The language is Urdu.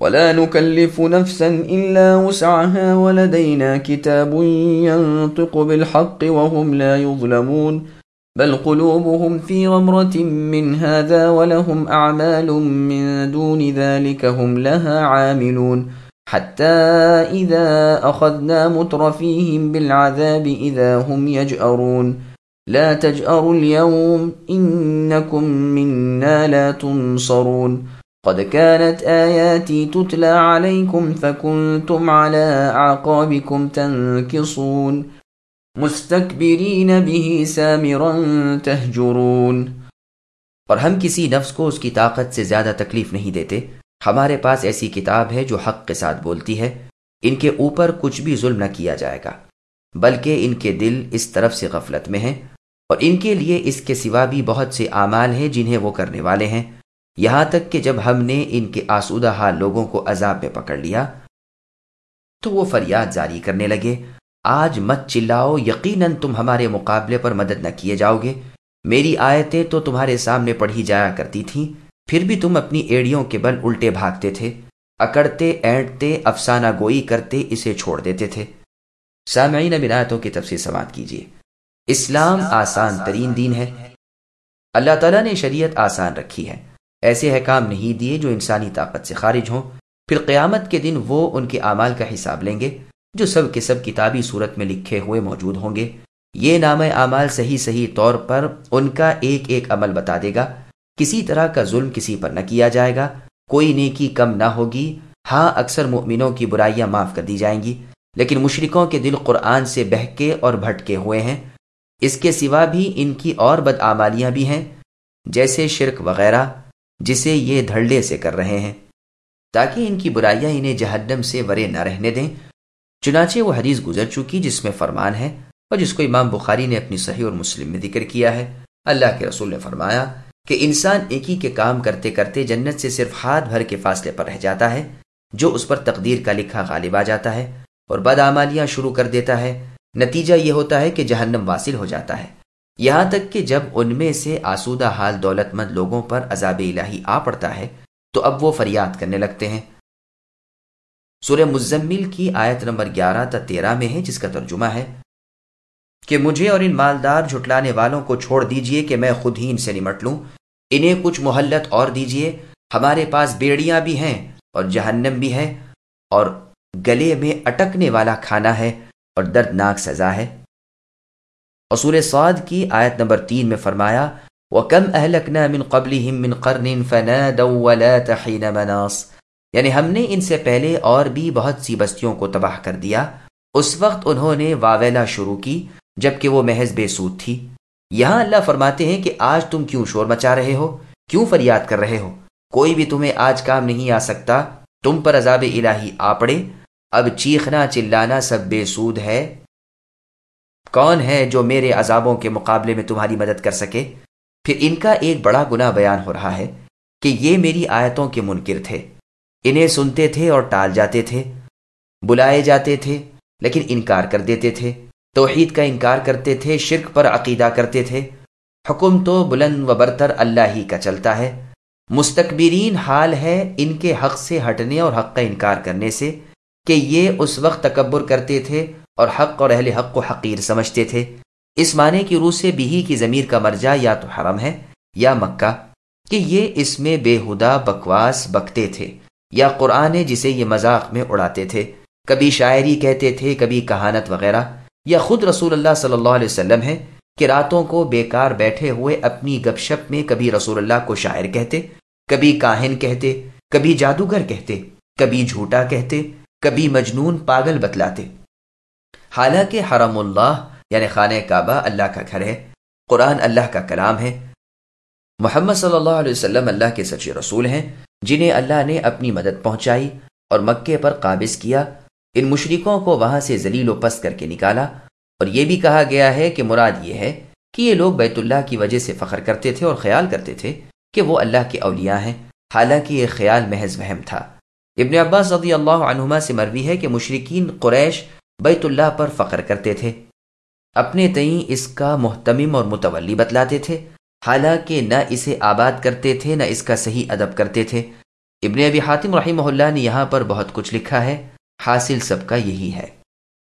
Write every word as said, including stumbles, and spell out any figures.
ولا نكلف نفسا إلا وسعها ولدينا كتاب ينطق بالحق وهم لا يظلمون بل قلوبهم في غمرة من هذا ولهم أعمال من دون ذلك هم لها عاملون حتى إذا أخذنا مترفيهم بالعذاب إذا هم يجأرون لا تجأروا اليوم إنكم منا لا تنصرون قد كانت آياتي تتلى عليكم فكنتم على أعقابكم تنكصون مستكبرین به سامرا تہجرون۔ اور ہم کسی نفس کو اس کی طاقت سے زیادہ تکلیف نہیں دیتے۔ ہمارے پاس ایسی کتاب ہے جو حق کے ساتھ بولتی ہے، ان کے اوپر کچھ بھی ظلم نہ کیا جائے گا، بلکہ ان کے دل اس طرف سے غفلت میں ہیں، اور ان کے لیے اس کے سوا بھی بہت سے اعمال ہیں جنہیں وہ کرنے والے ہیں، یہاں تک کہ جب ہم نے ان کے آسودہ حال لوگوں کو عذاب میں پکڑ لیا تو وہ فریاد جاری کرنے لگے، آج مت چلاؤ، یقیناً تم ہمارے مقابلے پر مدد نہ کیے جاؤ گے، میری آیتیں تو تمہارے سامنے پڑھی جایا کرتی تھیں، پھر بھی تم اپنی ایڑیوں کے بل الٹے بھاگتے تھے، اکڑتے اینٹتے افسانہ گوئی کرتے اسے چھوڑ دیتے تھے۔ سامعین اب آیتوں کی تفسیر سماعت کیجیے۔ اسلام آسان ترین دین ہے۔ اللہ تعالیٰ نے شریعت آسان رکھی ہے، ایسے احکام نہیں دیے جو انسانی طاقت سے خارج ہوں، پھر قیامت کے دن وہ ان کے اعمال کا حساب لیں گے جو سب کے سب کتابی صورت میں لکھے ہوئے موجود ہوں گے۔ یہ نامہ اعمال صحیح صحیح طور پر ان کا ایک ایک عمل بتا دے گا، کسی طرح کا ظلم کسی پر نہ کیا جائے گا، کوئی نیکی کم نہ ہوگی۔ ہاں، اکثر مؤمنوں کی برائیاں معاف کر دی جائیں گی، لیکن مشرکوں کے دل قرآن سے بہکے اور بھٹکے ہوئے ہیں۔ اس کے سوا بھی ان کی اور بدعمالیاں بھی ہیں، جیسے شرک وغیرہ، جسے یہ دھڑلے سے کر رہے ہیں تاکہ ان کی برائیاں انہیں جہنم سے ورے نہ رہنے دیں۔ چنانچہ وہ حدیث گزر چکی جس میں فرمان ہے اور جس کو امام بخاری نے اپنی صحیح اور مسلم میں ذکر کیا ہے۔ اللہ کے رسول نے فرمایا کہ انسان ایک ہی کے کام کرتے کرتے جنت سے صرف ہاتھ بھر کے فاصلے پر رہ جاتا ہے، جو اس پر تقدیر کا لکھا غالب آ جاتا ہے اور بدعمالیاں شروع کر دیتا ہے۔ نتیجہ یہ ہوتا ہے کہ جہنم واصل ہو جاتا ہے، یہاں تک کہ جب ان میں سے آسودہ حال دولت مند لوگوں پر عذاب الہی آ پڑتا ہے تو اب وہ فریاد کرنے لگتے ہیں۔ سورہ مزمل کی آیت نمبر گیارہ تا تیرہ میں ہے، جس کا ترجمہ ہے کہ مجھے اور ان مالدار جھٹلانے والوں کو چھوڑ دیجئے کہ میں خود ہی ان سے نمٹ لوں، انہیں کچھ مہلت اور دیجئے، ہمارے پاس بیڑیاں بھی ہیں اور جہنم بھی ہے، اور گلے میں اٹکنے والا کھانا ہے اور دردناک سزا ہے۔ اور سورہ صاد کی آیت نمبر تین میں فرمایا وَكَمْ أَهْلَكْنَا مِنْ قَبْلِهِمْ مِنْ قَرْنٍ فَنَادَوْا وَلَاتَ حِينَ مَنَاصٍ، یعنی ہم نے ان سے پہلے اور بھی بہت سی بستیوں کو تباہ کر دیا، اس وقت انہوں نے واویلا شروع کی جبکہ وہ محض بے سود تھی۔ یہاں اللہ فرماتے ہیں کہ آج تم کیوں شور مچا رہے ہو، کیوں فریاد کر رہے ہو، کوئی بھی تمہیں آج کام نہیں آ سکتا، تم پر عذاب الہی آ پڑے، اب چیخنا چلانا سب بے سود ہے۔ کون ہے جو میرے عذابوں کے مقابلے میں تمہاری مدد کر سکے؟ پھر ان کا ایک بڑا گناہ بیان ہو رہا ہے کہ یہ میری آیتوں کے منکر تھے، انہیں سنتے تھے اور ٹال جاتے تھے، بلائے جاتے تھے لیکن انکار کر دیتے تھے، توحید کا انکار کرتے تھے، شرک پر عقیدہ کرتے تھے۔ حکم تو بلند و برتر اللہ ہی کا چلتا ہے۔ مستکبرین حال ہے ان کے حق سے ہٹنے اور حق کا انکار کرنے سے کہ یہ اس وقت تکبر کرتے تھے اور حق اور اہل حق کو حقیر سمجھتے تھے۔ اس معنی کی روح سے بھی کی ضمیر کا مرجع یا تو حرم ہے یا مکہ، کہ یہ اس میں بے ہدا بکواس بکتے تھے، یا قرآن ہے جسے یہ مذاق میں اڑاتے تھے، کبھی شاعری کہتے تھے، کبھی کہانت وغیرہ، یا خود رسول اللہ صلی اللہ علیہ وسلم ہے کہ راتوں کو بیکار بیٹھے ہوئے اپنی گپ شپ میں کبھی رسول اللہ کو شاعر کہتے، کبھی کاہن کہتے، کبھی جادوگر کہتے، کبھی جھوٹا کہتے، کبھی مجنون پاگل بتلاتے۔ حالانکہ حرم اللہ یعنی خانہ کعبہ اللہ کا گھر ہے، قرآن اللہ کا کلام ہے، محمد صلی اللہ علیہ وسلم اللہ کے سچے رسول ہیں جنہیں اللہ نے اپنی مدد پہنچائی اور مکے پر قابض کیا، ان مشرکوں کو وہاں سے ذلیل و پست کر کے نکالا۔ اور یہ بھی کہا گیا ہے کہ مراد یہ ہے کہ یہ لوگ بیت اللہ کی وجہ سے فخر کرتے تھے اور خیال کرتے تھے کہ وہ اللہ کے اولیاء ہیں، حالانکہ یہ خیال محض وہم تھا۔ ابن عباس رضی اللہ عنہما سے مروی ہے کہ مشرکین قریش بیت اللہ پر فخر کرتے تھے، اپنے تئیں اس کا محتمم اور متولی بتلاتے تھے، حالانکہ نہ اسے آباد کرتے تھے نہ اس کا صحیح ادب کرتے تھے۔ ابن ابی حاتم رحمہ اللہ نے یہاں پر بہت کچھ لکھا ہے، حاصل سب کا یہی ہے۔